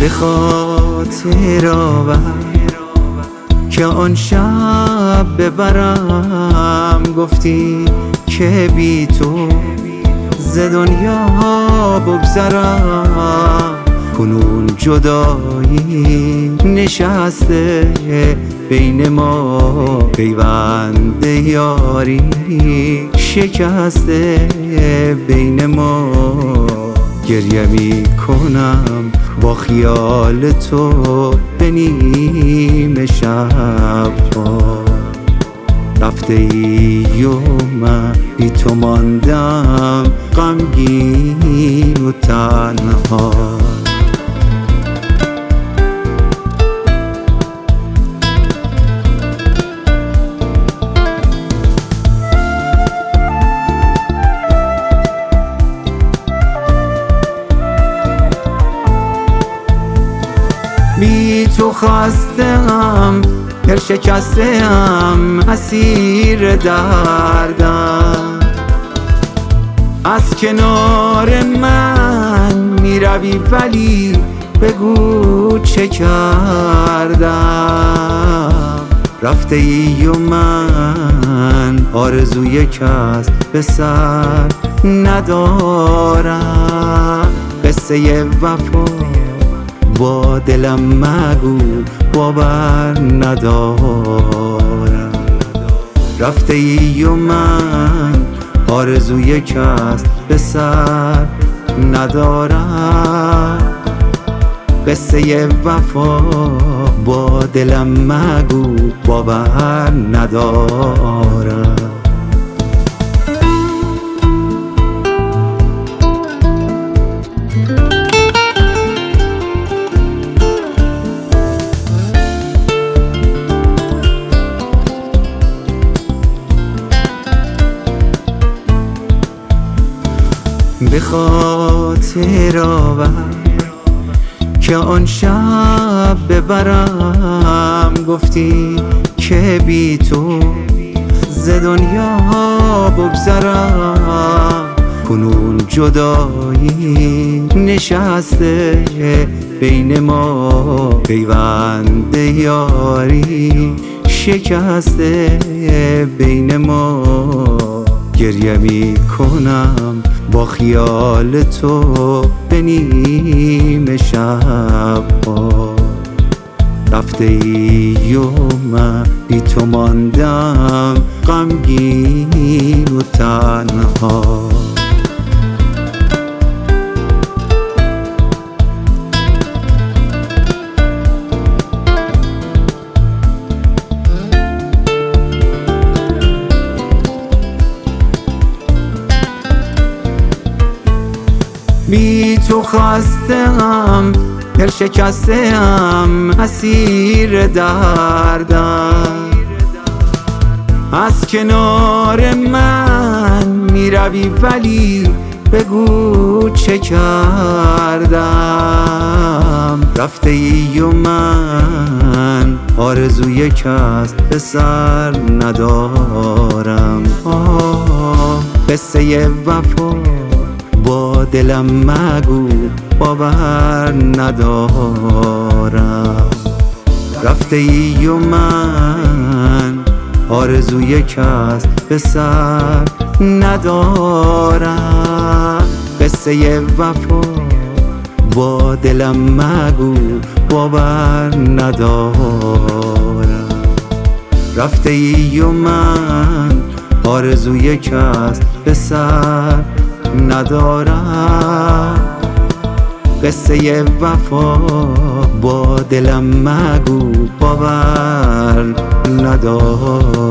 به خاطر آور که آن شب ببرم، گفتی که بی تو ز دنیا بگذرم. کنون جدایی نشسته بین ما، پیوند یاری شکسته بین ما. گریه می کنم با خیال تو به نیمه شب ها. رفته ای و من بی تو ماندم غمگین و تنها. بی تو خستم، دل شکستم، اسیر دردم. از کنار من میروی ولی بگو چه کردم. رفته ای و من آرزوی کس به سر ندارم. قصه وفا با دلم مگو، باور ندارم. رفته ای و من آرزوی کس به سر ندارم. قصه وفا با دلم مگو، باور ندارم. به خاطر آور که آن شب ببرم، گفتی که بی تو ز دنیا بگذرم. کنون جدایی نشسته بین ما، پیوند یاری شکسته بین ما. گریه می کنم با خیال تو به نیمه شب ها. رفته ای و من بی تو ماندم غمگین و تنها. بی تو خستم، دل شکستم، اسیر دردم. از کنار من میروی ولی بگو چه کردم. رفته ای و من آرزوی کس به سر ندارم. قصه وفا با دلم مگو، باور ندارم. رفته ای و من آرزوی کس به سر ندارم. قصه وفا با دلم مگو، باور ندارم. رفته ای و من آرزوی کس به سر ندارم. قصه وفا با دلم مگو، باور ندارم.